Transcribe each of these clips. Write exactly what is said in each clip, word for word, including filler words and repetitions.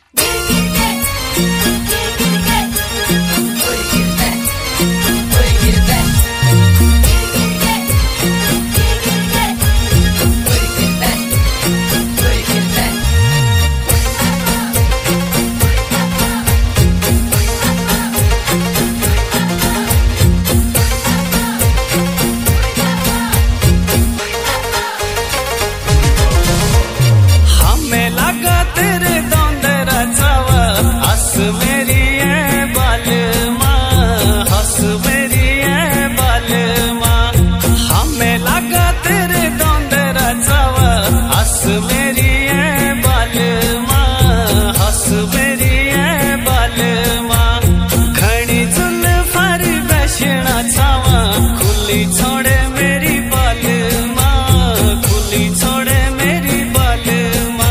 छोड़े मेरी बाल माँ, खुली छोड़े मेरी बाल माँ।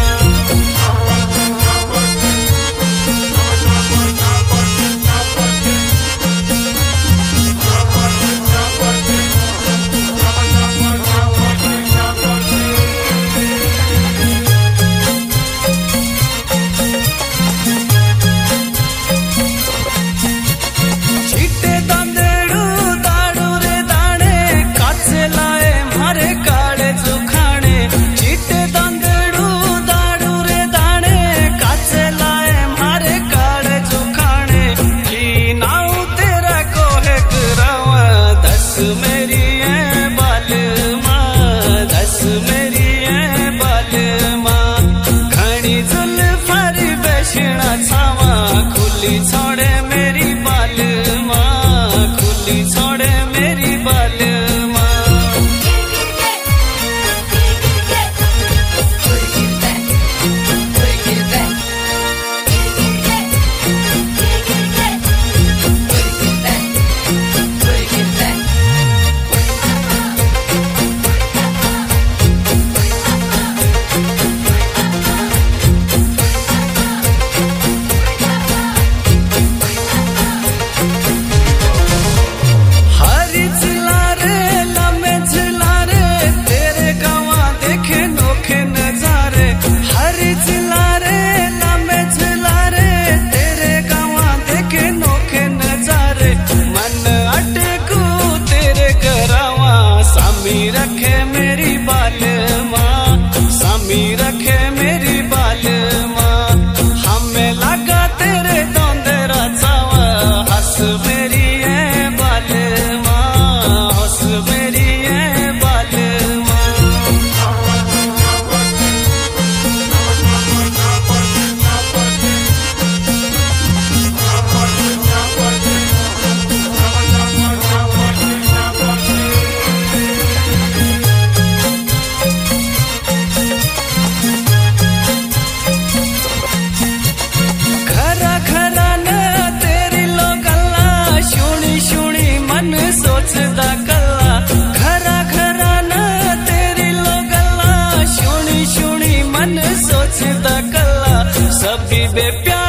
चीटे दांदेड़ू दाड़ू रे दाने काचे लाए मारे काले जुखाने। चीटे दांदेड़ू दाड़ू रे दाने काचे लाए मारे काले जुखाने। की नाऊ तेरा कोहे करावा दस मेरी है बाल माँ, दस मेरी है बाल माँ। घनी जुल्फारी बेशना छावा खुली छोड़े मेरी बाल माँ, खुली छोड़े मेरी बाल माँ। हरी चिल्ला रे लम्बे चिल्ला रे तेरे गवा देखे नोखे नजारे। हरी चिल्ला रे लम्बे चिल्ला रे तेरे गवा देखे नोखे नजारे। मन अटकू तेरे करावा सामी रखे मेरी बाल माँ, सामी रखे मेरी बाल माँ। हमें लगा तेरे दौंदरा चावा हंस मेरी है बाल माँ, हंस मेरी है बाल माँ। खरा खरा न तेरी लो गल्ला शुणी शुणी मन सोचदा कल्ला। खरा खरा न तेरी लो गल्ला शुणी शुणी मन सोचदा कल्ला। सभी बे प्यार